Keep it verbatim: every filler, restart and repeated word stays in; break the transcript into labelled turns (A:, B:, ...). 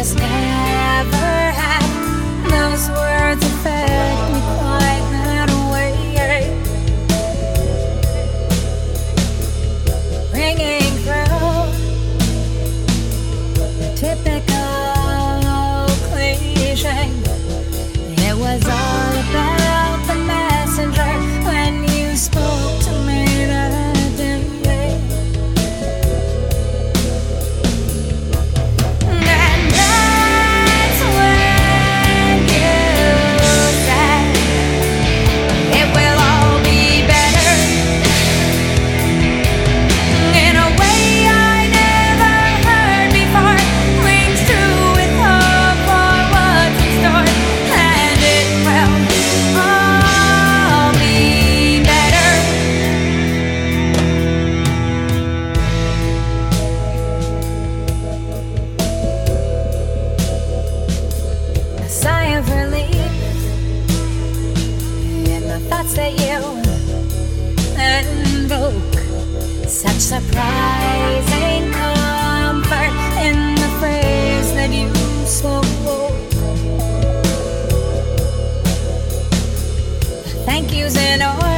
A: just never had. Those words affect me quite that way. Ringing through typical cliche. It was all about the messenger when you spoke to me that day. And that's when you said it will all be better in a way I never heard before. Rings true with hope for what's in store. And it will all be better. A sigh of relief in the thoughts that you invoke. Such surprising comfort in the phrase that you spoke. Thank yous in order.